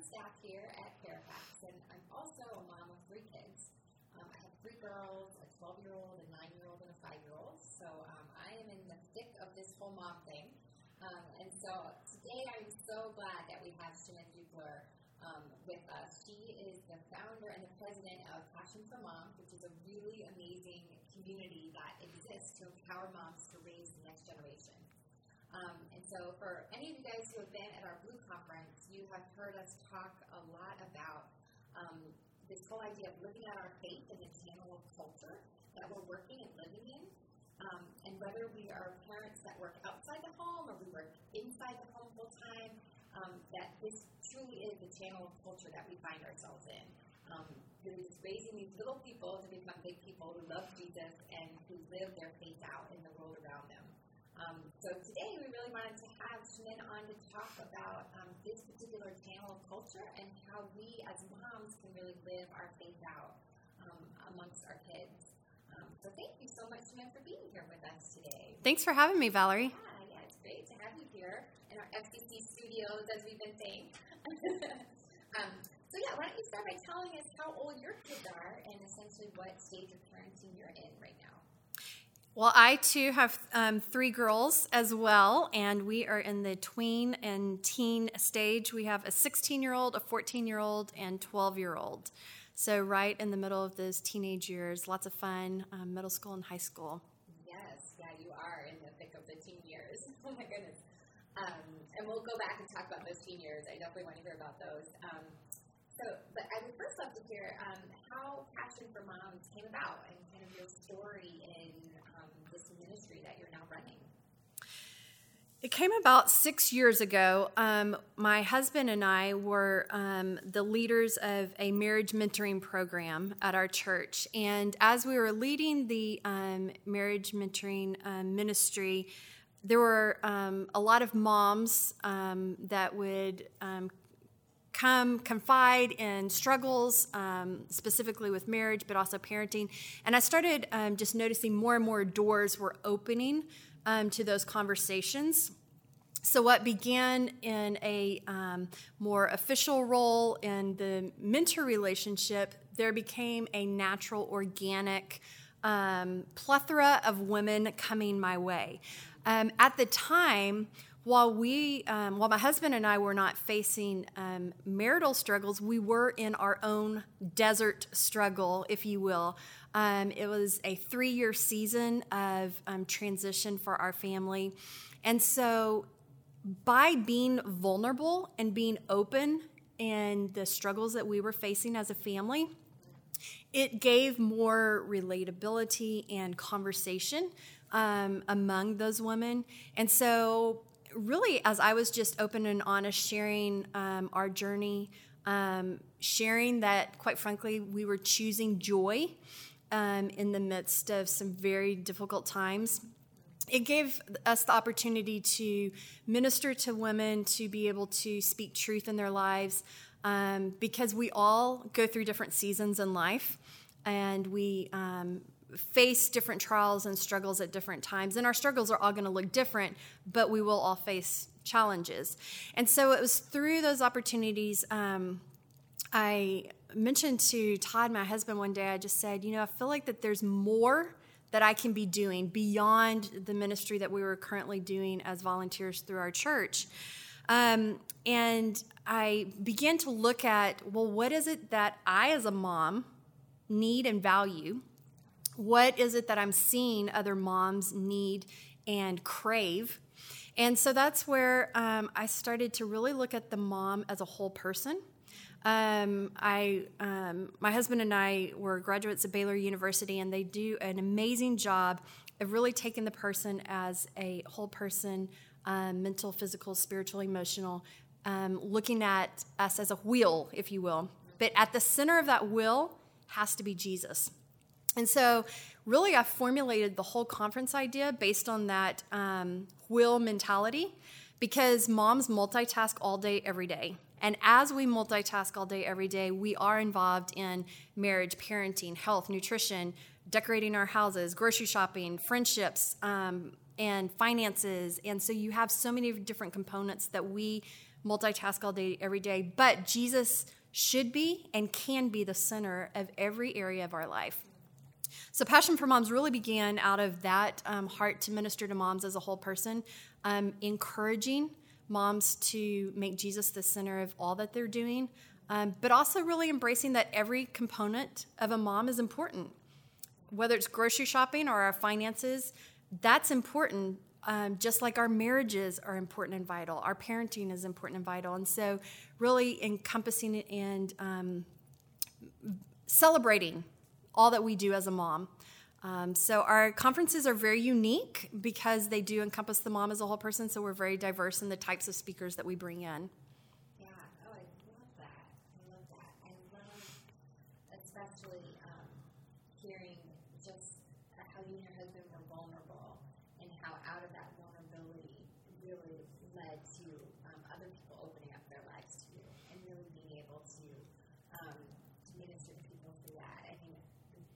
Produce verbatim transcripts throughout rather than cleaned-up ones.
staff here at Fairfax, and I'm also a mom of three kids. Um, I have three girls, a twelve-year-old, a nine-year-old, and a five-year-old. So um, I am in the thick of this whole mom thing. Um, and so today I'm so glad that we have Shanette Dupler um, with us. She is the founder and the president of Passion for Moms, which is a really amazing community that exists to empower moms to raise the next generation. Um, and so for any of you guys who have been at our Blue Conference, you have heard us talk a lot about um, this whole idea of living out our faith in the channel of culture that we're working and living in. Um, and whether we are parents that work outside the home or we work inside the home full time, um, that this truly is the channel of culture that we find ourselves in. Um, really just raising these little people to become big people who love Jesus and who live their faith out in the world around them. Um, so today we really wanted to have Shanette on to talk about um, this particular channel of culture and how we as moms can really live our faith out um, amongst our kids. Um, so thank you so much, Shanette, for being here with us today. Thanks for having me, Valerie. Yeah, yeah, it's great to have you here in our F C C studios, as we've been saying. um, so yeah, why don't you start by telling us how old your kids are and essentially what stage of parenting you're in right now. Well, I too have um, three girls as well, and we are in the tween and teen stage. We have a sixteen-year-old, a fourteen-year-old, and twelve-year-old. So right in the middle of those teenage years, lots of fun, um, middle school and high school. Yes, yeah, you are in the thick of the teen years. Oh, my goodness. Um, and we'll go back and talk about those teen years. I definitely want to hear about those. Um, so, but I would first love to hear um, how Passion for Moms came about and kind of your story in um, this ministry that you're now running. It came about six years ago. Um, my husband and I were um, the leaders of a marriage mentoring program at our church. And as we were leading the um, marriage mentoring um, ministry, there were um, a lot of moms um, that would um, come confide in struggles, um, specifically with marriage, but also parenting. And I started um, just noticing more and more doors were opening Um, to those conversations. So what began in a um, more official role in the mentor relationship, there became a natural, organic um, plethora of women coming my way. Um, at the time, while we, um, while my husband and I were not facing um, marital struggles, we were in our own desert struggle, if you will. Um, it was a three-year season of um, transition for our family. And so by being vulnerable and being open in the struggles that we were facing as a family, it gave more relatability and conversation um, among those women. And so really, as I was just open and honest, sharing um, our journey, um, sharing that, quite frankly, we were choosing joy Um, in the midst of some very difficult times. It gave us the opportunity to minister to women, to be able to speak truth in their lives, um, because we all go through different seasons in life, and we um, face different trials and struggles at different times. And our struggles are all going to look different, but we will all face challenges. And so it was through those opportunities um, I mentioned to Todd, my husband, one day, I just said, you know, I feel like that there's more that I can be doing beyond the ministry that we were currently doing as volunteers through our church. Um, and I began to look at, well, what is it that I as a mom need and value? What is it that I'm seeing other moms need and crave? And so that's where um, I started to really look at the mom as a whole person. Um, I, um, my husband and I were graduates of Baylor University, and they do an amazing job of really taking the person as a whole person, um, mental, physical, spiritual, emotional, um, looking at us as a wheel, if you will. But at the center of that wheel has to be Jesus. And so really I formulated the whole conference idea based on that um, wheel mentality, because moms multitask all day, every day. And as we multitask all day, every day, we are involved in marriage, parenting, health, nutrition, decorating our houses, grocery shopping, friendships, um, and finances. And so you have so many different components that we multitask all day, every day, but Jesus should be and can be the center of every area of our life. So Passion for Moms really began out of that um, heart to minister to moms as a whole person, um, encouraging moms to make Jesus the center of all that they're doing, um, but also really embracing that every component of a mom is important. Whether it's grocery shopping or our finances, that's important, um, just like our marriages are important and vital. Our parenting is important and vital. And so really encompassing it and um, celebrating all that we do as a mom. Um, so our conferences are very unique because they do encompass the mom as a whole person, so we're very diverse in the types of speakers that we bring in. Yeah, oh, I love that. I love that. I love especially um, hearing just how you and your husband were vulnerable and how out of that vulnerability really led to um, other people opening up their lives to you and really being able to, um, to minister to people through that. I think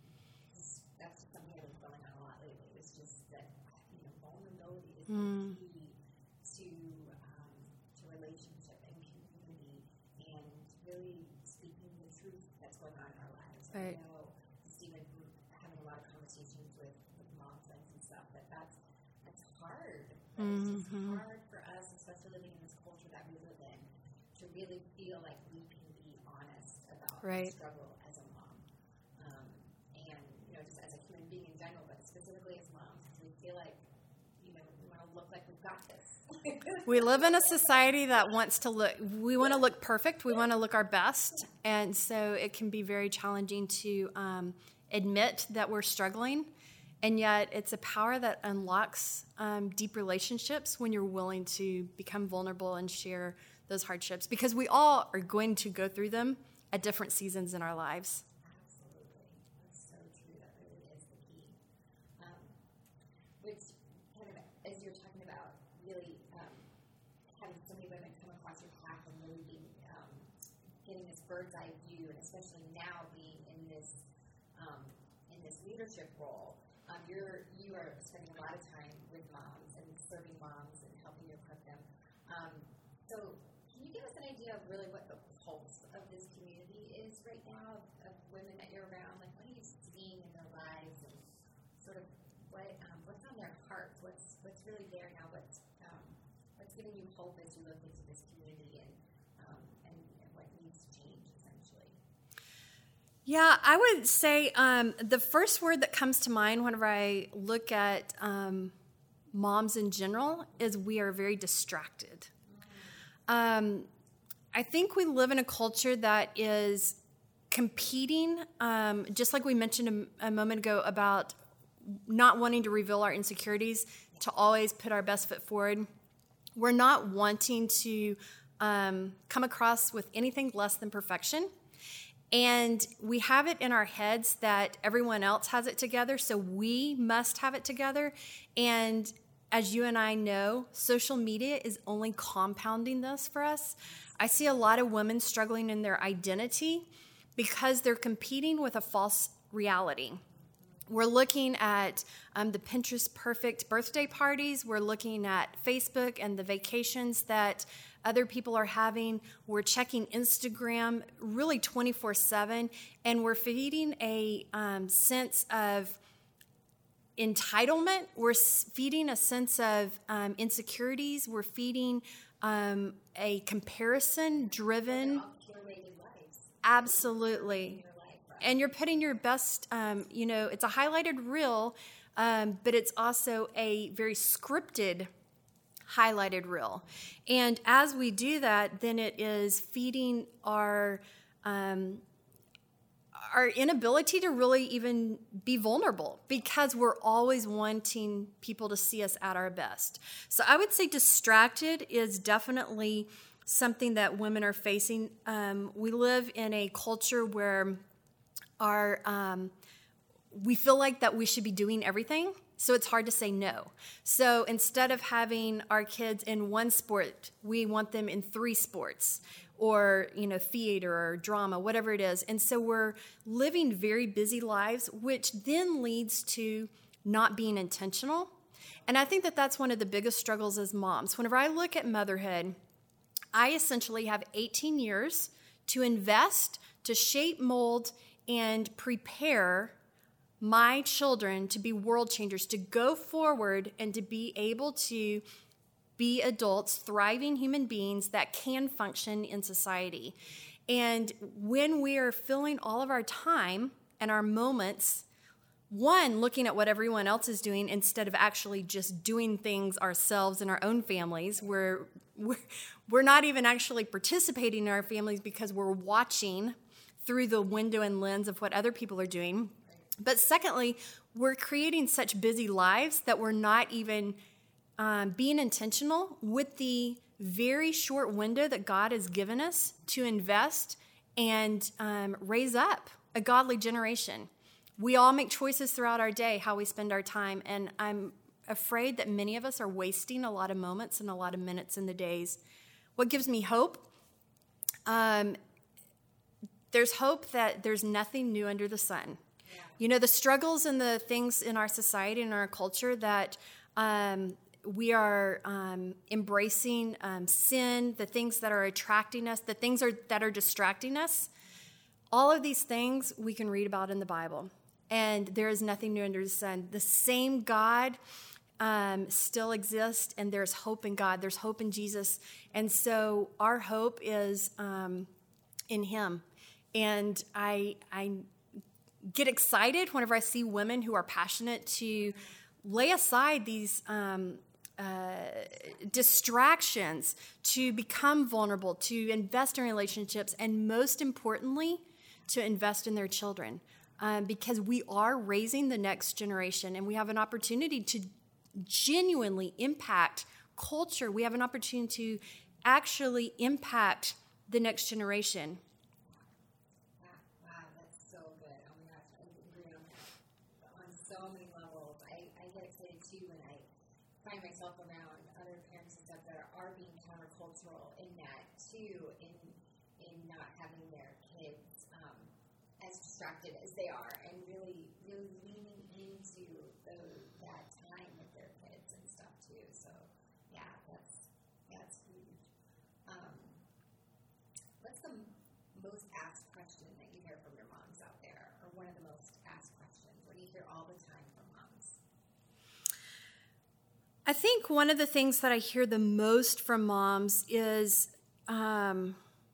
that's something that was going on a lot lately. It's just that, you know, vulnerability is Mm. the key to um, to relationship and community and really speaking the truth that's going on in our lives. Right. I know Stephen having a lot of conversations with, with mom friends and stuff, that that's that's hard. That Mm-hmm. It's just hard for us, especially living in this culture that we live in, to really feel like we can be honest about Right. the struggle as a mom. Um, and, you know, just as a human being in general, but specifically as moms, because we feel like, you know, we want to look like we've got this. We live in a society that wants to look, we want to look perfect. We want to look our best. And so it can be very challenging to um, admit that we're struggling. And yet it's a power that unlocks um, deep relationships when you're willing to become vulnerable and share those hardships, because we all are going to go through them at different seasons in our lives. Absolutely. That's so true. That really is the key. Um, which kind of, as you're talking about, really um, having so many women come across your path and really being, um, getting this bird's eye view, and especially now being in this um, in this leadership role, um, you're you are spending a lot of time with moms and serving moms and helping to equip them. Um, so, can you give us an idea of really what the pulse of this community is right now, of, of women that you're around? Like, what are you seeing in their lives, and sort of what um, what's on their hearts? What's what's really there now? What's um, what's giving you hope as you look into this community, and um, and, and what needs to change, essentially? Yeah, I would say um, the first word that comes to mind whenever I look at um, moms in general is we are very distracted. Um, I think we live in a culture that is competing, um, just like we mentioned a, a moment ago about not wanting to reveal our insecurities, to always put our best foot forward. We're not wanting to um, come across with anything less than perfection. And we have it in our heads that everyone else has it together, so we must have it together. And as you and I know, social media is only compounding this for us. I see a lot of women struggling in their identity because they're competing with a false reality. We're looking at um, the Pinterest perfect birthday parties. We're looking at Facebook and the vacations that other people are having. We're checking Instagram really twenty-four seven, and we're feeding a um, sense of entitlement. We're feeding a sense of um, insecurities. We're feeding um, a comparison-driven. Absolutely. And you're putting your best, um, you know, it's a highlighted reel, um, but it's also a very scripted highlighted reel. And as we do that, then it is feeding our um, our inability to really even be vulnerable, because we're always wanting people to see us at our best. So I would say distracted is definitely something that women are facing. Um, we live in a culture where our um, we feel like that we should be doing everything, so it's hard to say no. So instead of having our kids in one sport, we want them in three sports, or, you know, theater or drama, whatever it is. And so we're living very busy lives, which then leads to not being intentional. And I think that that's one of the biggest struggles as moms. Whenever I look at motherhood, I essentially have eighteen years to invest, to shape, mold, and prepare my children to be world changers, to go forward and to be able to be adults, thriving human beings that can function in society. And when we are filling all of our time and our moments, one, looking at what everyone else is doing instead of actually just doing things ourselves in our own families, we're, we're, we're not even actually participating in our families because we're watching through the window and lens of what other people are doing. But secondly, we're creating such busy lives that we're not even um, being intentional with the very short window that God has given us to invest and um, raise up a godly generation. We all make choices throughout our day, how we spend our time, and I'm afraid that many of us are wasting a lot of moments and a lot of minutes in the days. What gives me hope? Um, there's hope that there's nothing new under the sun. Yeah. You know, the struggles and the things in our society and our culture that um, we are um, embracing, um, sin, the things that are attracting us, the things are, that are distracting us, all of these things we can read about in the Bible. And there is nothing new under the sun. The same God um, still exists, and there's hope in God. There's hope in Jesus. And so our hope is um, in him. And I, I get excited whenever I see women who are passionate to lay aside these um, uh, distractions, to become vulnerable, to invest in relationships, and most importantly, to invest in their children. Um, because we are raising the next generation, and we have an opportunity to genuinely impact culture. We have an opportunity to actually impact the next generation. Wow, that's so good. Oh my gosh, I agree on that on so many levels. I, I get excited too when I find myself around other parents and stuff that are, are being countercultural in that too, in in not having their kids um, as distracted as they are, and really, really leaning into the, that time with their kids and stuff too. So, yeah, that's that's huge. Um, what's the most asked question that you hear from your moms out there, or one of the most asked questions? What do you hear all the time from moms? I think one of the things that I hear the most from moms is um,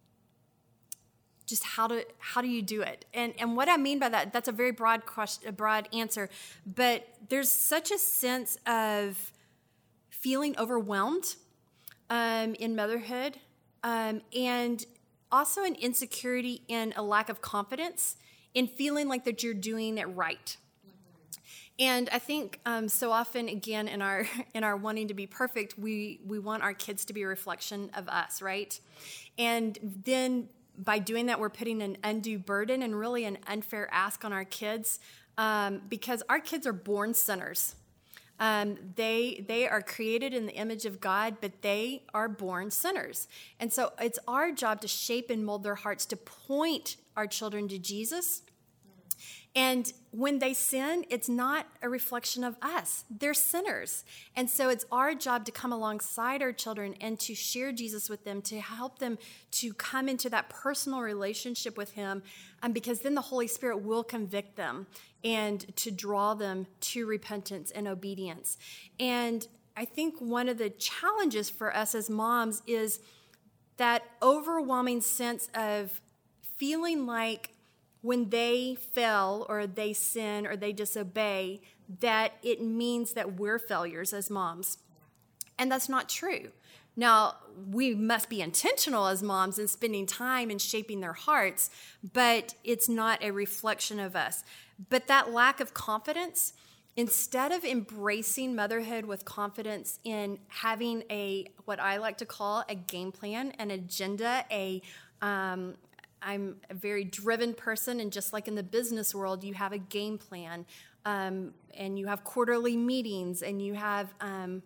just how to how do you do it? And and what I mean by that, that's a very broad question, a broad answer, but there's such a sense of feeling overwhelmed um, in motherhood, um, and also an insecurity and a lack of confidence in feeling like that you're doing it right. And I think um, so often, again, in our in our wanting to be perfect, we we want our kids to be a reflection of us, right? And then by doing that, we're putting an undue burden and really an unfair ask on our kids, um, because our kids are born sinners. Um, they they are created in the image of God, but they are born sinners. And so it's our job to shape and mold their hearts, to point our children to Jesus. And when they sin, it's not a reflection of us. They're sinners. And so it's our job to come alongside our children and to share Jesus with them, to help them to come into that personal relationship with him, um, because then the Holy Spirit will convict them and to draw them to repentance and obedience. And I think one of the challenges for us as moms is that overwhelming sense of feeling like when they fail or they sin or they disobey, that it means that we're failures as moms. And that's not true. Now, we must be intentional as moms in spending time and shaping their hearts, but it's not a reflection of us. But that lack of confidence, instead of embracing motherhood with confidence in having a, what I like to call a game plan, an agenda, a um, I'm a very driven person, and just like in the business world, you have a game plan, um, and you have quarterly meetings, and you have um,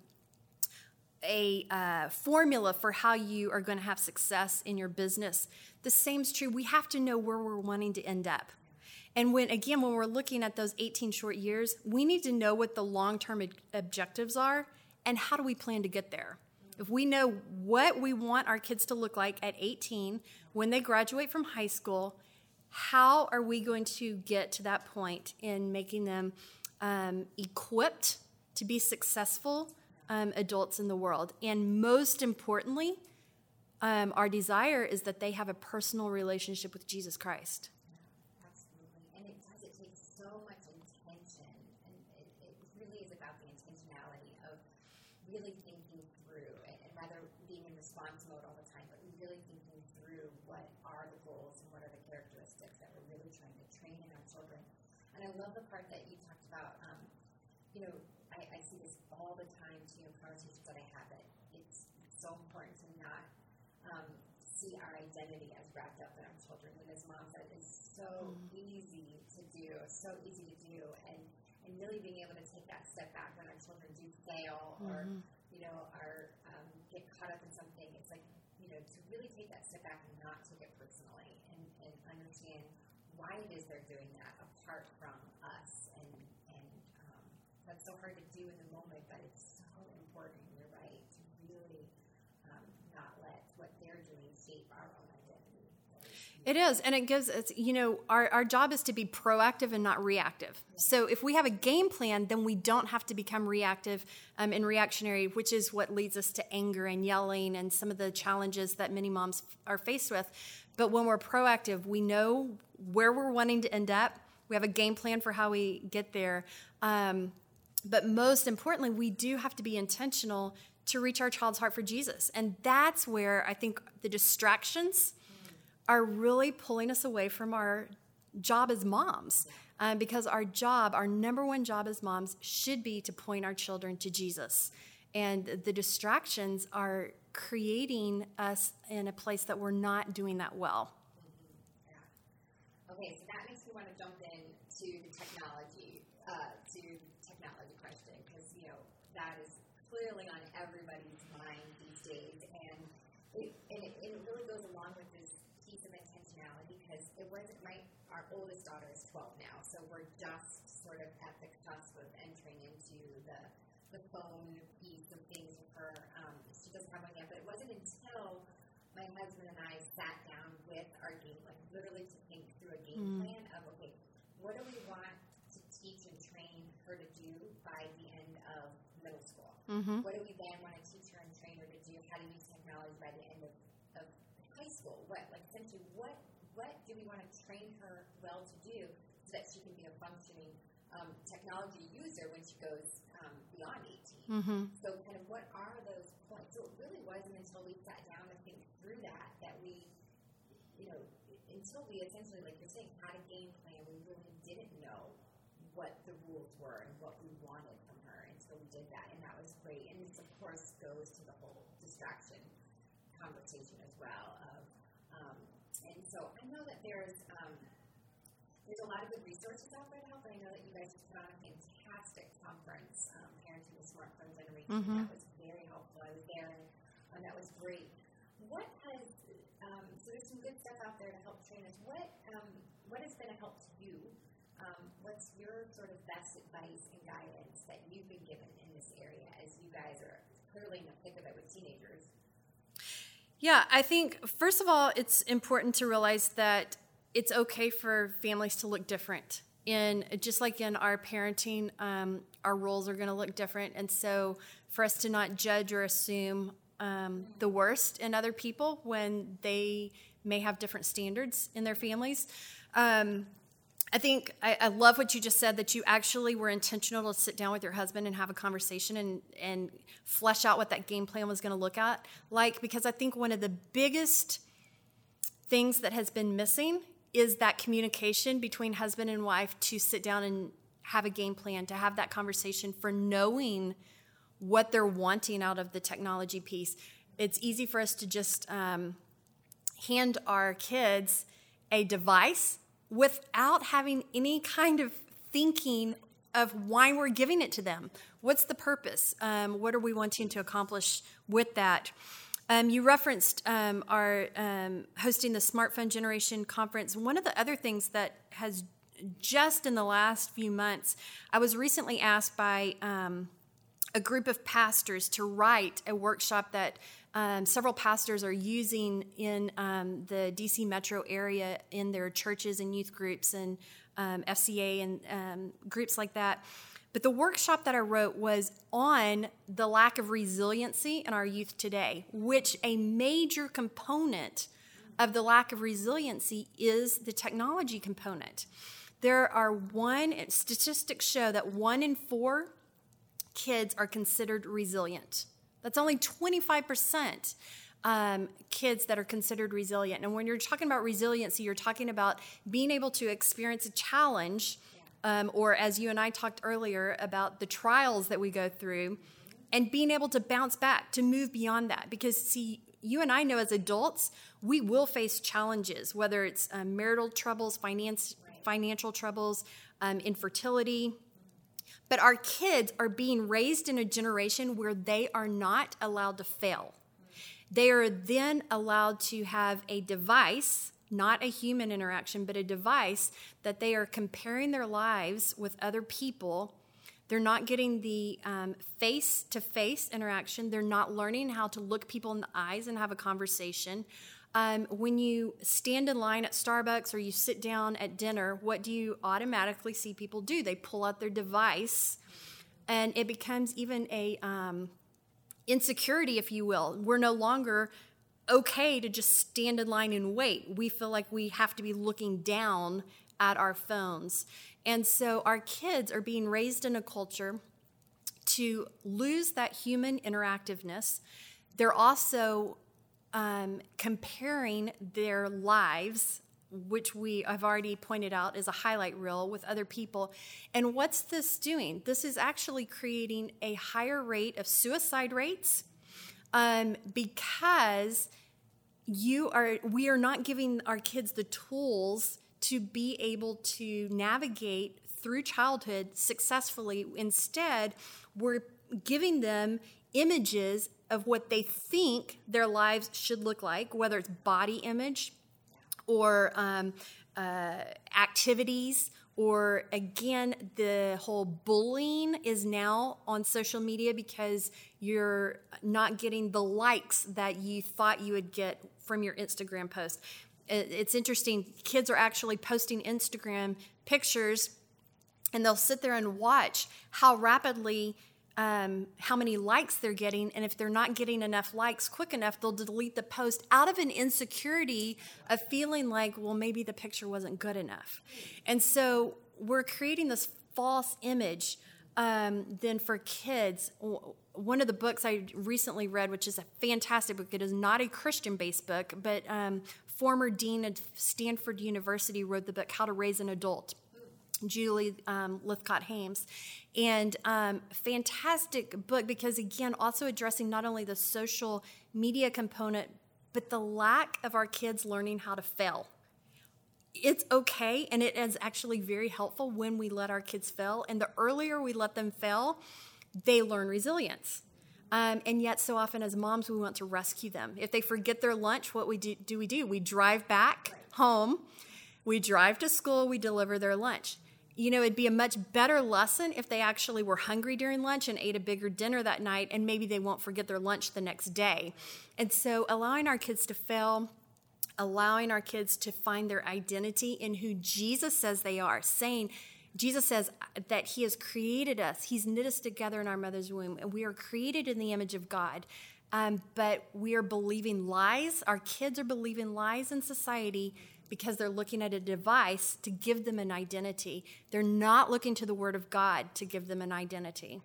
a uh, formula for how you are going to have success in your business. The same is true. We have to know where we're wanting to end up. And when, again, when we're looking at those eighteen short years, we need to know what the long-term ob- objectives are and how do we plan to get there. if we know what we want our kids to look like at eighteen when they graduate from high school, how are we going to get to that point in making them um, equipped to be successful um, adults in the world? And most importantly, um, our desire is that they have a personal relationship with Jesus Christ. Absolutely. And it does, it takes so much intention. And it, it really is about the intentionality of really thinking through, and, and rather being in response mode all the time, but really thinking through what are the goals and what are the characteristics that we're really trying to train in our children. And I love the part that you talked about. Um, you know, I, I see this all the time too in conversations that I have, that it's so important to not um, see our identity as wrapped up in our children. And as moms, that is so mm. easy to do, so easy to do. And, and really being able to take that step back when our children do fail mm-hmm. or, you know, are um, get caught up in something. It's like, you know, to really take that step back and not take it personally, and, and understand why it is they're doing that apart from us. And, and um, that's so hard to do in the moment, but it's so important, you're right, to really um, not let what they're doing shape our own identity. It is, and it gives us, you know, our, our job is to be proactive and not reactive. So if we have a game plan, then we don't have to become reactive um, and reactionary, which is what leads us to anger and yelling and some of the challenges that many moms are faced with. But when we're proactive, we know where we're wanting to end up. We have a game plan for how we get there. Um, but most importantly, we do have to be intentional to reach our child's heart for Jesus. And that's where I think the distractions are really pulling us away from our job as moms. Um, because our job, our number one job as moms, should be to point our children to Jesus. And the distractions are creating us in a place that we're not doing that well. Mm-hmm. Yeah. Okay, so that makes me want to jump in to the technology, uh, to technology question, because, you know, that is clearly on everybody's mind these days. And it, and it, it really goes along with this piece of intentionality, because it wasn't my, our oldest daughter is twelve now, so we're just sort of at the cusp of entering into the the phone piece of things with her. Um, she doesn't have one yet, but it wasn't until my husband and I sat down with our game, like literally to think through a game mm. plan of, okay, what do we want to teach and train her to do by the end of middle school? Mm-hmm. What do we then want to teach her and train her to do, how to use technology by the end of, of high school? What, like essentially, what what do we want to train her well to do so that she can be a functioning um, technology user when she goes um, beyond eighteen? Mm-hmm. So kind of what are those points? So it really wasn't until we sat down to think through that, that we, you know, until we essentially, like you're saying, had a game plan, we really didn't know what the rules were and what we wanted from her. And so we did that, and that was great. And this, of course, goes to the whole distraction conversation as well. Of, um, and so I know that there's um, there's a lot of good resources out there to help. And I know that you guys just put on a fantastic conference, um, Parenting the Smartphone Generation. Mm-hmm. That was very helpful. I was there, and um, that was great. What has um, so there's some good stuff out there to help train us. What um, what has been a help to you? Um, what's your sort of best advice and guidance that you've been given in this area, as you guys are clearly in the thick of it with teenagers? Yeah, I think, first of all, it's important to realize that it's okay for families to look different. In just like in our parenting, um, our roles are going to look different. And so for us to not judge or assume um, the worst in other people when they may have different standards in their families. Um, I think I, I love what you just said, that you actually were intentional to sit down with your husband and have a conversation and, and flesh out what that game plan was going to look at like, because I think one of the biggest things that has been missing is that communication between husband and wife to sit down and have a game plan, to have that conversation for knowing what they're wanting out of the technology piece. It's easy for us to just um, hand our kids a device without having any kind of thinking of why we're giving it to them. What's the purpose? Um, what are we wanting to accomplish with that? Um, you referenced um, our um, hosting the Smartphone Generation Conference. One of the other things that has just in the last few months, I was recently asked by um, a a group of pastors to write a workshop that um, several pastors are using in um, the D C metro area in their churches and youth groups and um, F C A and um, groups like that. But the workshop that I wrote was on the lack of resiliency in our youth today, which a major component of the lack of resiliency is the technology component. There are one, statistics show that one in four kids are considered resilient. That's only twenty-five percent um, kids that are considered resilient. And when you're talking about resiliency, you're talking about being able to experience a challenge, um, or as you and I talked earlier about the trials that we go through, and being able to bounce back, to move beyond that. Because, see, you and I know as adults, we will face challenges, whether it's um, marital troubles, finance, financial troubles, um, infertility. But our kids are being raised in a generation where they are not allowed to fail. They are then allowed to have a device, not a human interaction, but a device that they are comparing their lives with other people. They're not getting the um, face-to-face interaction. They're not learning how to look people in the eyes and have a conversation. Um, when you stand in line at Starbucks or you sit down at dinner, what do you automatically see people do? They pull out their device, and it becomes even a um, insecurity, if you will. We're no longer okay to just stand in line and wait. We feel like we have to be looking down at our phones. And so our kids are being raised in a culture to lose that human interactiveness. They're also um, comparing their lives, which we I've already pointed out is a highlight reel, with other people. And what's this doing? This is actually creating a higher rate of suicide rates um, because you are we are not giving our kids the tools to be able to navigate through childhood successfully. Instead, we're giving them images of what they think their lives should look like, whether it's body image or um, uh, activities, or again, the whole bullying is now on social media because you're not getting the likes that you thought you would get from your Instagram post. It's interesting. Kids are actually posting Instagram pictures, and they'll sit there and watch how rapidly, um, how many likes they're getting. And if they're not getting enough likes quick enough, they'll delete the post out of an insecurity of feeling like, well, maybe the picture wasn't good enough. And so we're creating this false image um, then for kids. One of the books I recently read, which is a fantastic book, it is not a Christian-based book, but um, former dean at Stanford University wrote the book How to Raise an Adult, Julie um, Lythcott-Haims. And um, fantastic book because, again, also addressing not only the social media component, but the lack of our kids learning how to fail. It's okay, and it is actually very helpful when we let our kids fail. And the earlier we let them fail, they learn resilience. Um, and yet so often as moms, we want to rescue them. If they forget their lunch, what we do, do we do? We drive back home. We drive to school. We deliver their lunch. You know, it'd be a much better lesson if they actually were hungry during lunch and ate a bigger dinner that night, and maybe they won't forget their lunch the next day. And so allowing our kids to fail, allowing our kids to find their identity in who Jesus says they are, saying, Jesus says that he has created us. He's knit us together in our mother's womb, and we are created in the image of God. Um, but we are believing lies. Our kids are believing lies in society because they're looking at a device to give them an identity. They're not looking to the Word of God to give them an identity.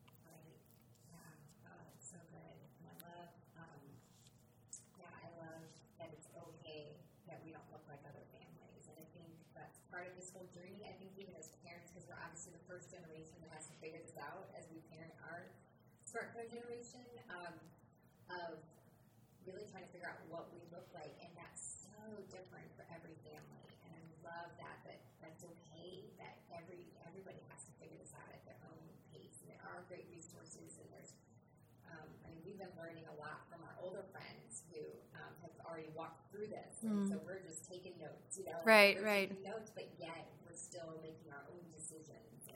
Smartphone generation um, of really trying to figure out what we look like, and that's so different for every family. And I love that, that that's okay, that every everybody has to figure this out at their own pace. And there are great resources, and there's, um, I mean, we've been learning a lot from our older friends who um, have already walked through this, and mm. so we're just taking notes, you know, right, we're right, taking notes, but yet we're still making our own decisions. And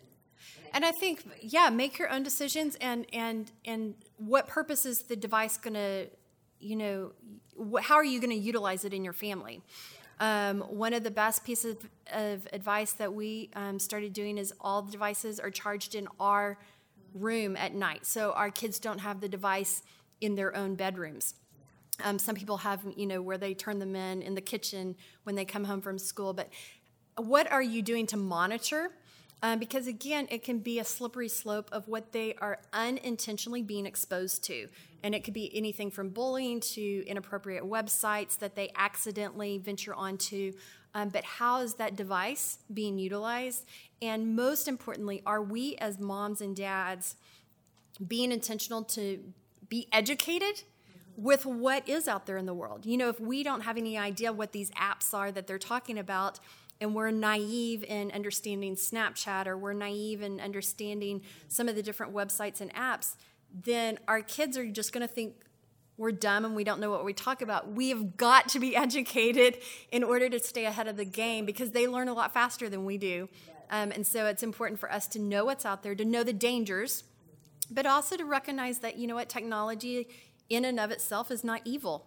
And I think, yeah, make your own decisions, and and and what purpose is the device going to, you know, wh- how are you going to utilize it in your family? Um, one of the best pieces of, of advice that we um, started doing is all the devices are charged in our room at night, so our kids don't have the device in their own bedrooms. Um, some people have, you know, where they turn them in in the kitchen when they come home from school. But what are you doing to monitor? Um, because, again, it can be a slippery slope of what they are unintentionally being exposed to. And it could be anything from bullying to inappropriate websites that they accidentally venture onto. Um, but how is that device being utilized? And most importantly, are we as moms and dads being intentional to be educated with what is out there in the world? You know, if we don't have any idea what these apps are that they're talking about, and we're naive in understanding Snapchat, or we're naive in understanding some of the different websites and apps, then our kids are just going to think we're dumb and we don't know what we talk about. We have got to be educated in order to stay ahead of the game, because they learn a lot faster than we do. Um, and so it's important for us to know what's out there, to know the dangers, but also to recognize that, you know what, technology in and of itself is not evil.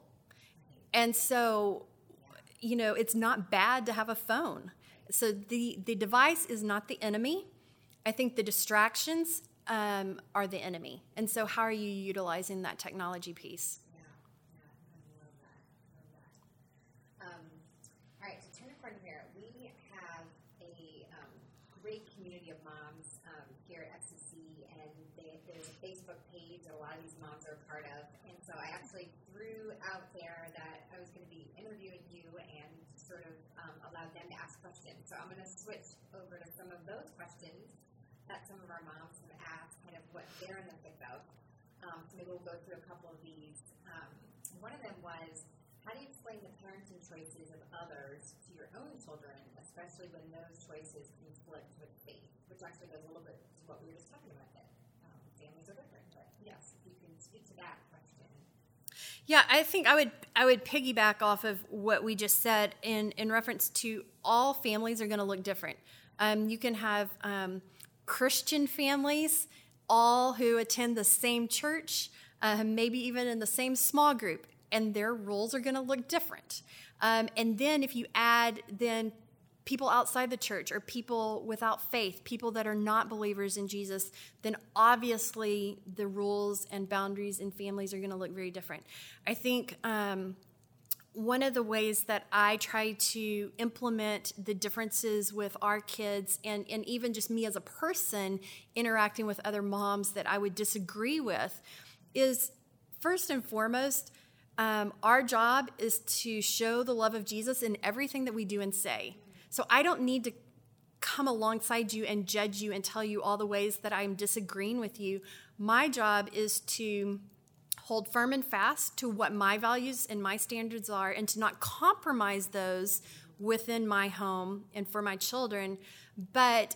And so, you know, it's not bad to have a phone. So the, the device is not the enemy. I think the distractions um, are the enemy. And so how are you utilizing that technology piece? Yeah, yeah, I love that. I love that. Um, all right, to turn the corner here, we have a um, great community of moms um, here at F C C, and they, there's a Facebook page that a lot of these moms are a part of. And so I actually threw out there that I was going to be interviewing you and sort of um, allow them to ask questions. So I'm going to switch over to some of those questions that some of our moms have asked, kind of what they're in the thick of. Um, so maybe we'll go through a couple of these. Um, one of them was, how do you explain the parenting choices of others to your own children, especially when those choices conflict with faith? Which actually goes a little bit to what we were just talking about, that um, families are different. But yes, if you can speak to that question. Yeah, I think I would I would piggyback off of what we just said in, in reference to all families are going to look different. Um, you can have um, Christian families, all who attend the same church, uh, maybe even in the same small group, and their rules are going to look different. Um, and then if you add then people outside the church, or people without faith, people that are not believers in Jesus, then obviously the rules and boundaries in families are going to look very different. I think um, one of the ways that I try to implement the differences with our kids, and, and even just me as a person interacting with other moms that I would disagree with, is first and foremost, um, our job is to show the love of Jesus in everything that we do and say. So I don't need to come alongside you and judge you and tell you all the ways that I'm disagreeing with you. My job is to hold firm and fast to what my values and my standards are, and to not compromise those within my home and for my children. But,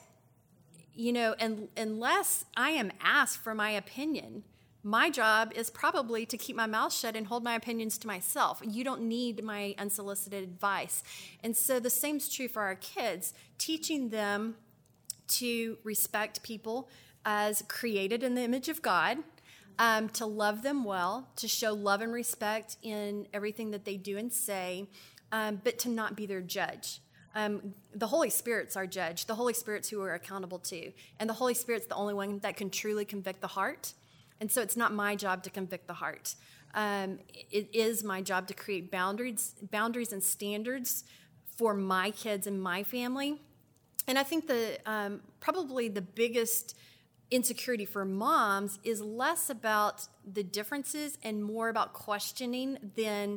you know, and, unless I am asked for my opinion, my job is probably to keep my mouth shut and hold my opinions to myself. You don't need my unsolicited advice. And so the same is true for our kids, teaching them to respect people as created in the image of God, um, to love them well, to show love and respect in everything that they do and say, um, but to not be their judge. Um, the Holy Spirit's our judge. The Holy Spirit's who we're accountable to. And the Holy Spirit's the only one that can truly convict the heart. And so it's not my job to convict the heart. Um, it is my job to create boundaries, boundaries and standards for my kids and my family. And I think the um, probably the biggest insecurity for moms is less about the differences and more about questioning than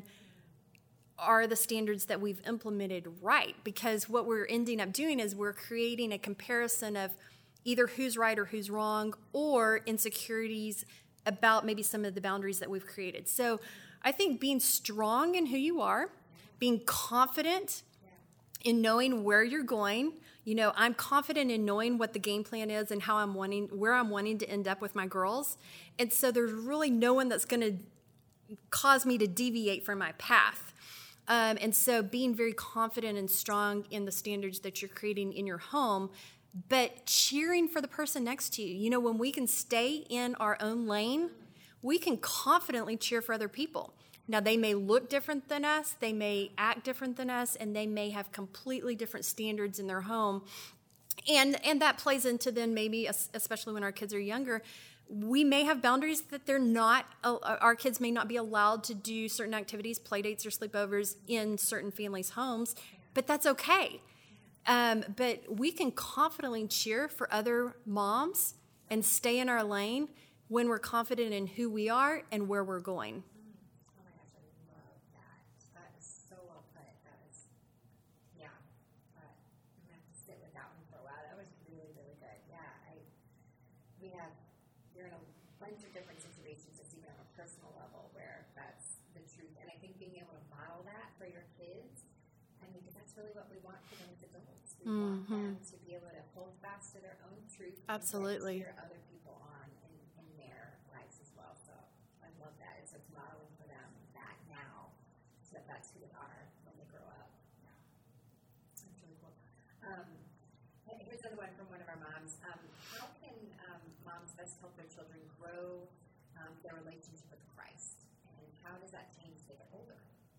are the standards that we've implemented right. Because what we're ending up doing is we're creating a comparison of either who's right or who's wrong, or insecurities about maybe some of the boundaries that we've created. So I think being strong in who you are, being confident in knowing where you're going. You know, I'm confident in knowing what the game plan is and how I'm wanting, where I'm wanting to end up with my girls. And so there's really no one that's going to cause me to deviate from my path. Um, and so being very confident and strong in the standards that you're creating in your home but cheering for the person next to you. You know, when we can stay in our own lane, we can confidently cheer for other people. Now, they may look different than us, they may act different than us, and they may have completely different standards in their home. And and that plays into then maybe, especially when our kids are younger, we may have boundaries that they're not, uh, our kids may not be allowed to do certain activities, play dates or sleepovers in certain families' homes, but that's okay. Um, but we can confidently cheer for other moms and stay in our lane when we're confident in who we are and where we're going. Oh my gosh, I love that. That is so well put. That is, yeah. Uh, I'm going to have to sit with that one for a while. That was really, really good. Yeah, I, we have, you're in a bunch of different situations, it's even on a personal level where that's the truth. And I think being able to model that for your kids, I mean, because that's really what we want for them as adults. We mm-hmm. want them to be able to hold fast to their own truth. Absolutely. And cheer other people on in, in their lives as well. So I love that. It's just modeling for them that now, so that that's who they are when they grow up. Yeah. That's really cool. Um, here's another one from one of our moms. Um, how can um, moms best help their children grow um, their relationship with Christ? And how does that change as they get older?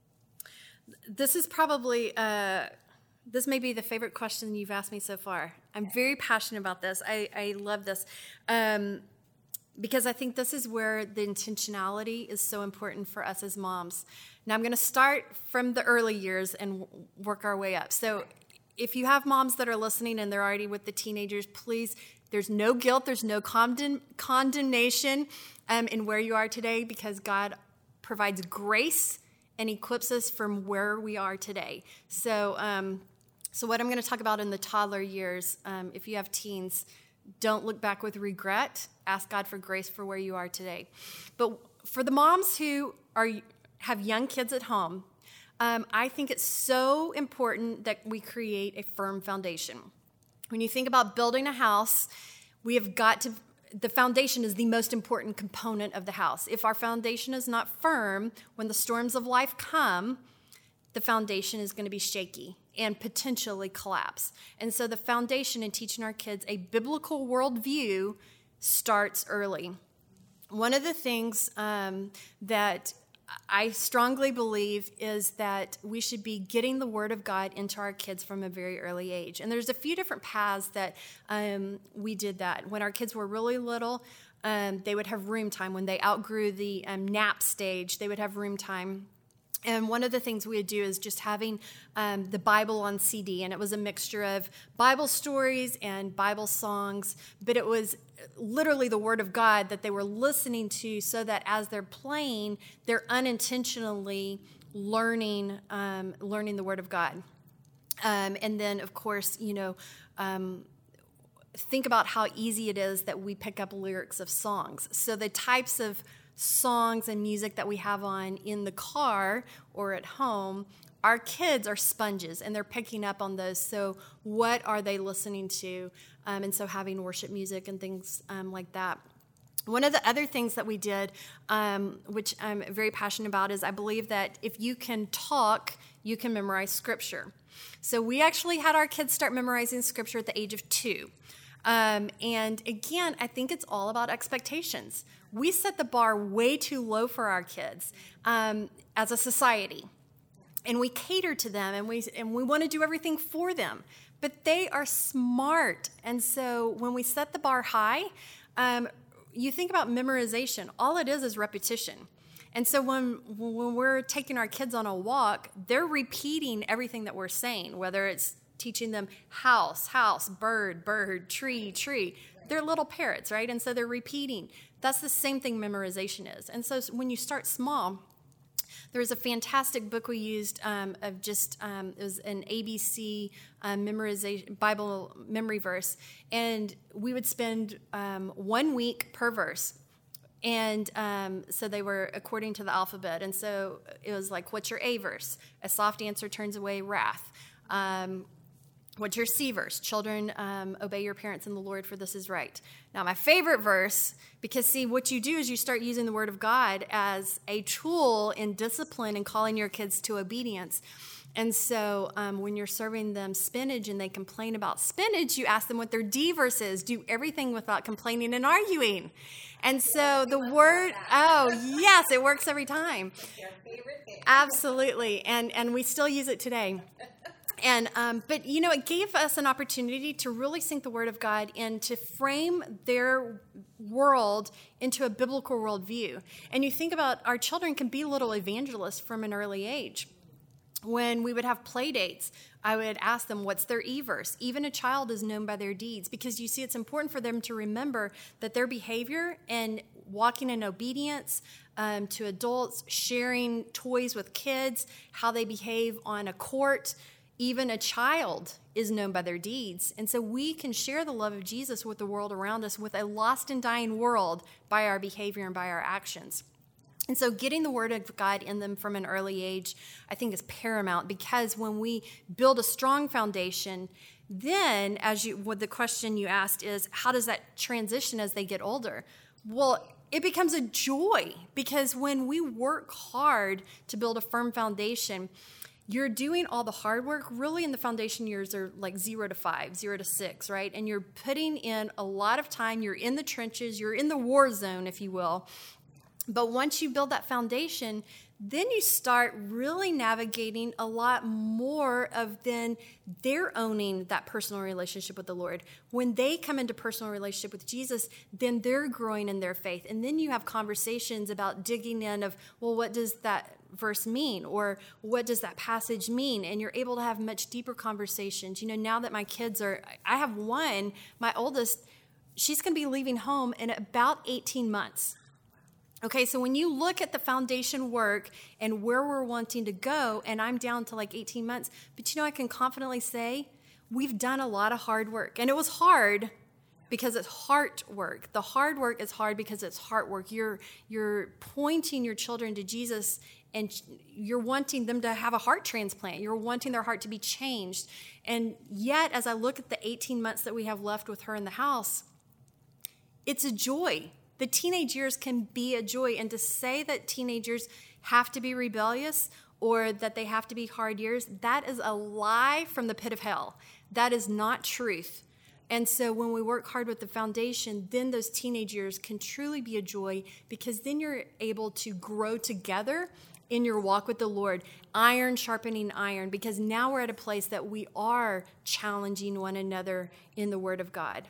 This is probably, uh, this may be the favorite question you've asked me so far. I'm very passionate about this. I, I love this um, because I think this is where the intentionality is so important for us as moms. Now, I'm going to start from the early years and w- work our way up. So if you have moms that are listening and they're already with the teenagers, please, there's no guilt, there's no condemn- condemnation um, in where you are today, because God provides grace and equips us from where we are today. So um, so what I'm going to talk about in the toddler years, um, if you have teens, don't look back with regret. Ask God for grace for where you are today. But for the moms who are have young kids at home, um, I think it's so important that we create a firm foundation. When you think about building a house, we have got to the foundation is the most important component of the house. If our foundation is not firm, when the storms of life come, the foundation is going to be shaky and potentially collapse. And so the foundation in teaching our kids a biblical worldview starts early. One of the things um, that I strongly believe is that we should be getting the Word of God into our kids from a very early age. And there's a few different paths that um, we did that. When our kids were really little, um, they would have room time. When they outgrew the um, nap stage, they would have room time. And one of the things we would do is just having um, the Bible on C D, and it was a mixture of Bible stories and Bible songs, but it was literally the Word of God that they were listening to, so that as they're playing, they're unintentionally learning um, learning the Word of God. Um, and then, of course, you know, um, think about how easy it is that we pick up lyrics of songs. So the types of songs and music that we have on in the car or at home, our kids are sponges and they're picking up on those. So what are they listening to? Um, and so having worship music and things um, like that. One of the other things that we did, um, which I'm very passionate about, is I believe that if you can talk, you can memorize Scripture. So we actually had our kids start memorizing Scripture at the age of two. Um, and again, I think it's all about expectations. We set the bar way too low for our kids um, as a society, and we cater to them, and we and we want to do everything for them. But they are smart, and so when we set the bar high, um, you think about memorization. All it is is repetition. And so when when we're taking our kids on a walk, they're repeating everything that we're saying, whether it's teaching them house, house, bird, bird, tree, tree. They're little parrots, right? And so they're repeating. That's the same thing memorization is. And so when you start small, there was a fantastic book we used um, of just, um, it was an A B C um, memorization, Bible memory verse. And we would spend um, one week per verse. And um, so they were according to the alphabet. And so it was like, what's your A verse? A soft answer turns away wrath. Um, What's your C verse? Children, um, obey your parents in the Lord, for this is right. Now, my favorite verse, because see, what you do is you start using the Word of God as a tool in discipline and calling your kids to obedience. And so um, when you're serving them spinach and they complain about spinach, you ask them what their D verse is. Do everything without complaining and arguing. And so the word, oh, yes, it works every time. Your favorite thing. Absolutely. And and we still use it today. And um, but, you know, it gave us an opportunity to really sink the Word of God and to frame their world into a biblical worldview. And you think about our children can be little evangelists from an early age. When we would have play dates, I would ask them, what's their E-verse? Even a child is known by their deeds, because you see, it's important for them to remember that their behavior and walking in obedience um, to adults, sharing toys with kids, how they behave on a court, even a child is known by their deeds. And so we can share the love of Jesus with the world around us, with a lost and dying world, by our behavior and by our actions. And so getting the Word of God in them from an early age, I think, is paramount, because when we build a strong foundation, then, as you, what the question you asked is, how does that transition as they get older? Well, it becomes a joy, because when we work hard to build a firm foundation, you're doing all the hard work. Really, in the foundation years are like zero to five, zero to six, right? And you're putting in a lot of time. You're in the trenches. You're in the war zone, if you will. But once you build that foundation, then you start really navigating a lot more of then they're owning that personal relationship with the Lord. When they come into personal relationship with Jesus, then they're growing in their faith. And then you have conversations about digging in of, well, what does that verse mean? Or what does that passage mean? And you're able to have much deeper conversations. You know, now that my kids are, I have one, my oldest, she's going to be leaving home in about eighteen months. Okay, so when you look at the foundation work and where we're wanting to go, and I'm down to like eighteen months, but you know, I can confidently say we've done a lot of hard work. And it was hard because it's heart work. The hard work is hard because it's heart work. You're, you're pointing your children to Jesus, and you're wanting them to have a heart transplant. You're wanting their heart to be changed. And yet, as I look at the eighteen months that we have left with her in the house, it's a joy. The teenage years can be a joy. And to say that teenagers have to be rebellious or that they have to be hard years, that is a lie from the pit of hell. That is not truth. And so when we work hard with the foundation, then those teenage years can truly be a joy, because then you're able to grow together in your walk with the Lord, iron sharpening iron, because now we're at a place that we are challenging one another in the Word of God.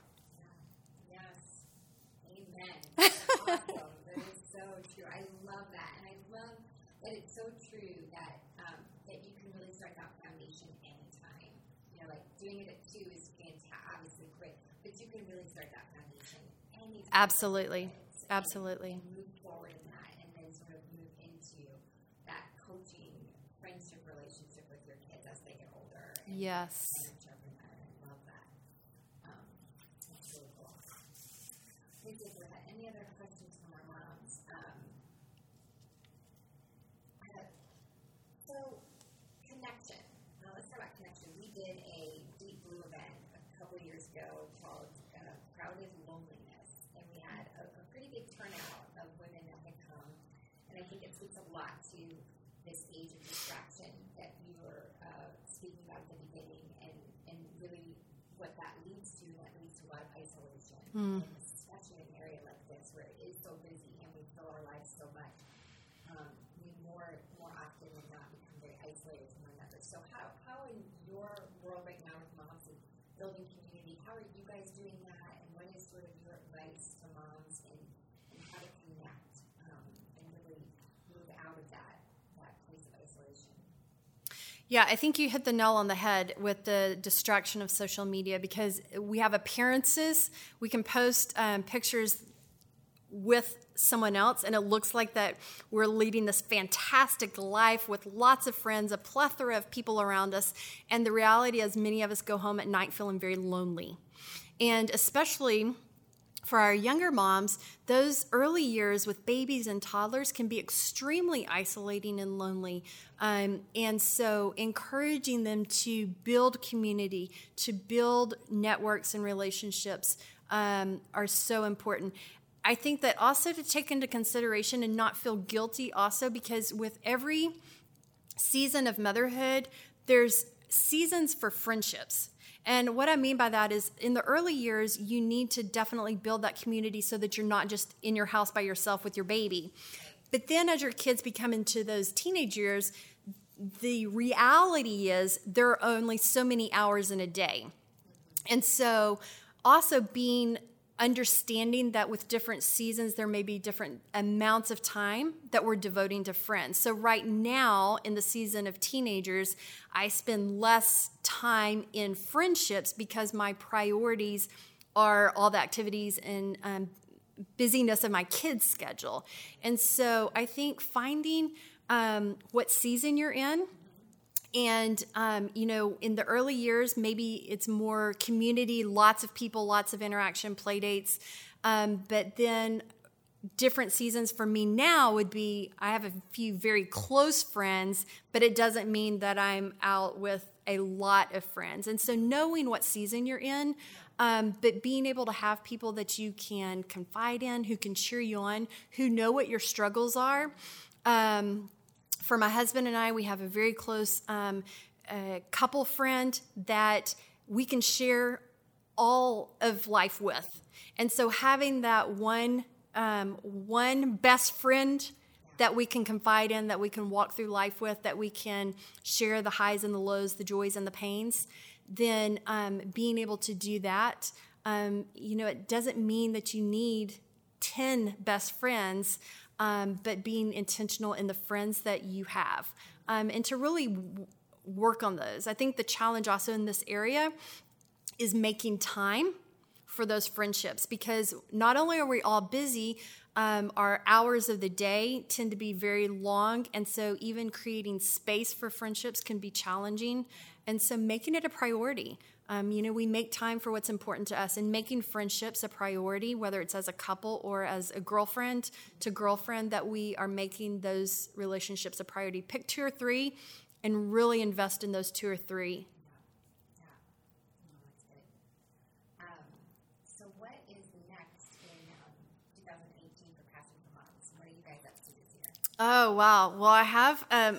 Awesome. That is so true. I love that. And I love that it's so true that um, that you can really start that foundation anytime. You know, like doing it at two is fantastic, obviously great, but you can really start that foundation anytime. Absolutely. Absolutely. And move forward in that, and then sort of move into that coaching friendship relationship with your kids as they get older. And, yes. And sharpen iron. I love that. Um, that's really cool. Let's see if we had any other questions from our moms. Um, uh, so, connection. Now, let's talk about connection. We did a Deep Blue event a couple years ago called uh, Crowded Loneliness, and we had a, a pretty big turnout of women that had come, and I think it speaks a lot to this age of distraction that we were uh, speaking about at the beginning, and, and really what that leads to, and that leads to a lot of isolation. Mm. And especially in an area like this where it is so busy and we fill our lives so much, um, we more more often than not become very isolated from one another. So how, how in your world right now with moms and building community, how are you guys doing that? And what is sort of your advice to moms and, and how to connect um, and really move out of that, that place of isolation? Yeah, I think you hit the nail on the head with the distraction of social media, because we have appearances. We can post um, pictures with someone else, and it looks like that we're leading this fantastic life with lots of friends, a plethora of people around us. And the reality is many of us go home at night feeling very lonely. And especially for our younger moms, those early years with babies and toddlers can be extremely isolating and lonely. Um, and so encouraging them to build community, to build networks and relationships um, are so important. I think that also to take into consideration and not feel guilty also, because with every season of motherhood, there's seasons for friendships. And what I mean by that is in the early years, you need to definitely build that community so that you're not just in your house by yourself with your baby. But then as your kids become into those teenage years, the reality is there are only so many hours in a day. And so also being understanding that with different seasons, there may be different amounts of time that we're devoting to friends. So right now, in the season of teenagers, I spend less time in friendships because my priorities are all the activities and um, busyness of my kids' schedule. And so I think finding um, what season you're in, and, um, you know, in the early years, maybe it's more community, lots of people, lots of interaction, play dates. Um, but then different seasons for me now would be, I have a few very close friends, but it doesn't mean that I'm out with a lot of friends. And so knowing what season you're in, um, but being able to have people that you can confide in, who can cheer you on, who know what your struggles are. Um, For my husband and I, we have a very close um, uh, couple friend that we can share all of life with. And so having that one um, one best friend that we can confide in, that we can walk through life with, that we can share the highs and the lows, the joys and the pains, then um, being able to do that, um, you know, it doesn't mean that you need ten best friends, Um, but being intentional in the friends that you have, um, and to really w- work on those. I think the challenge also in this area is making time for those friendships, because not only are we all busy, um, our hours of the day tend to be very long, and so even creating space for friendships can be challenging, and so making it a priority. Um, you know, we make time for what's important to us, and making friendships a priority, whether it's as a couple or as a girlfriend to girlfriend, that we are making those relationships a priority. Pick two or three and really invest in those two or three. Yeah, no, that's good. Um, so what is next in um, twenty eighteen for Passion for Moms? What are you guys up to this year? Oh, wow. Well, I have... Um,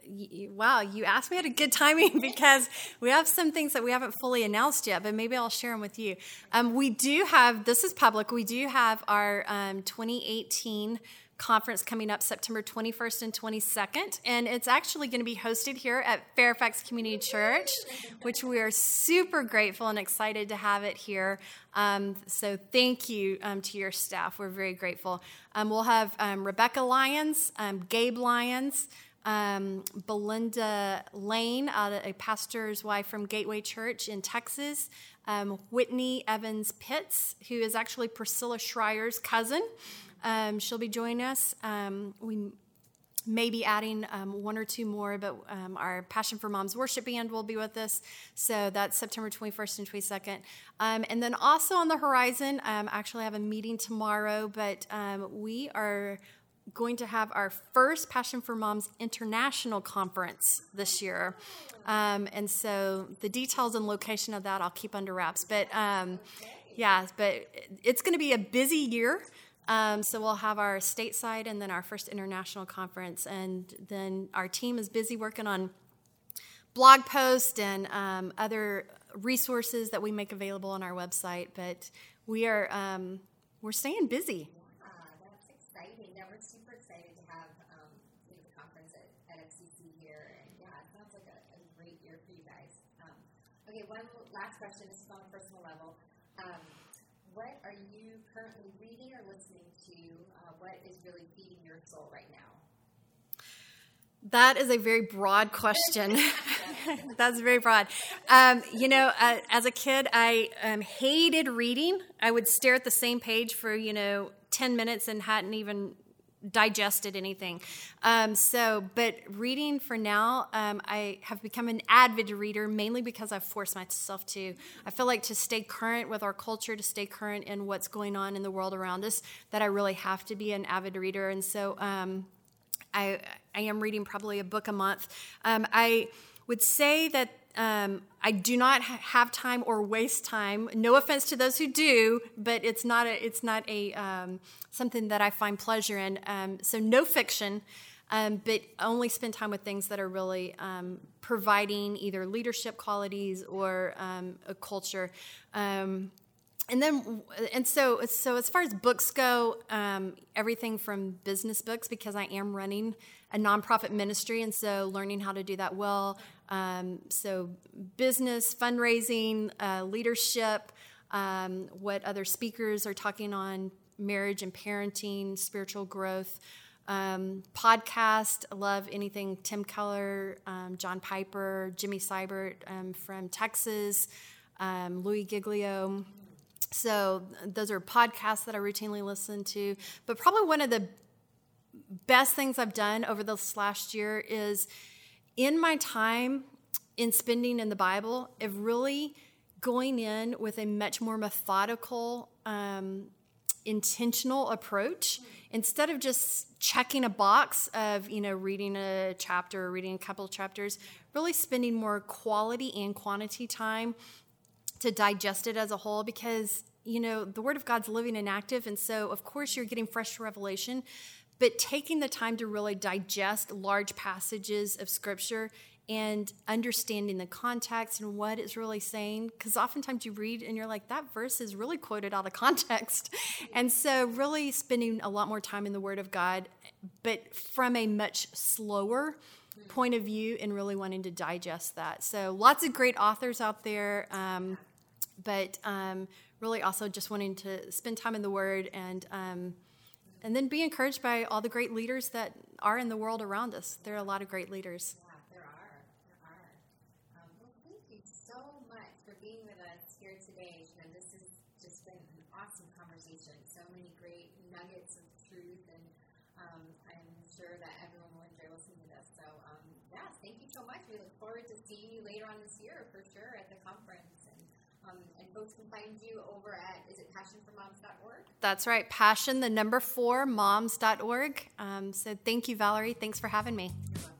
Wow, you asked me at a good timing, because we have some things that we haven't fully announced yet, but maybe I'll share them with you. Um, we do have, this is public, we do have our um, twenty eighteen conference coming up September twenty-first and twenty-second, and it's actually going to be hosted here at Fairfax Community Church, which we are super grateful and excited to have it here. Um, so thank you um, to your staff. We're very grateful. Um, we'll have um, Rebecca Lyons, um, Gabe Lyons, Um, Belinda Lane, uh, a pastor's wife from Gateway Church in Texas, um, Whitney Evans Pitts, who is actually Priscilla Schreier's cousin. Um, she'll be joining us. Um, we may be adding um, one or two more, but um, our Passion for Moms worship band will be with us. So that's September twenty-first and twenty-second. Um, and then also on the horizon, um, actually I have a meeting tomorrow, but um, we are going to have our first Passion for Moms International Conference this year. Um, and so the details and location of that I'll keep under wraps. But um, yeah, but it's going to be a busy year. Um, so we'll have our stateside and then our first international conference. And then our team is busy working on blog posts and um, other resources that we make available on our website. But we are um, we're staying busy. Okay, one last question. This is on a personal level. Um, what are you currently reading or listening to? Uh, what is really feeding your soul right now? That is a very broad question. That's very broad. Um, you know, uh, as a kid, I um, hated reading. I would stare at the same page for, you know, ten minutes and hadn't even digested anything. Um, so, but reading for now, um, I have become an avid reader, mainly because I've forced myself to. I feel like to stay current with our culture, to stay current in what's going on in the world around us, that I really have to be an avid reader. And so um, I, I am reading probably a book a month. Um, I would say that Um, I do not ha- have time or waste time. No offense to those who do, but it's not a, it's not a um, something that I find pleasure in. Um, so no fiction. um, but only spend time with things that are really um, providing either leadership qualities or um, a culture. Um, and then, and so, so as far as books go, um, everything from business books, because I am running a nonprofit ministry, and so learning how to do that well. Um, so business, fundraising, uh, leadership, um, what other speakers are talking on marriage and parenting, spiritual growth, um, podcast. I love anything Tim Keller, um, John Piper, Jimmy Seibert um, from Texas, um, Louis Giglio. So those are podcasts that I routinely listen to. But probably one of the best things I've done over this last year is in my time in spending in the Bible of really going in with a much more methodical, um, intentional approach instead of just checking a box of, you know, reading a chapter or reading a couple of chapters, really spending more quality and quantity time to digest it as a whole, because, you know, the Word of God's living and active. And so, of course, you're getting fresh revelation, but taking the time to really digest large passages of Scripture and understanding the context and what it's really saying. Because oftentimes you read and you're like, that verse is really quoted out of context. And so really spending a lot more time in the Word of God, but from a much slower point of view and really wanting to digest that. So lots of great authors out there, um, but um, really also just wanting to spend time in the Word and um, and then be encouraged by all the great leaders that are in the world around us. There are a lot of great leaders. Yeah, there are. There are. Um, well, thank you so much for being with us here today. And this has just been an awesome conversation. So many great nuggets of truth, and um, I'm sure that everyone will enjoy listening to this. So, um, yeah, thank you so much. We look forward to seeing you later on this year for sure at the conference. Um, and folks can find you over at, is it passion for moms dot org? That's right. Passion, the number four, moms dot org. Um, so thank you, Valerie. Thanks for having me.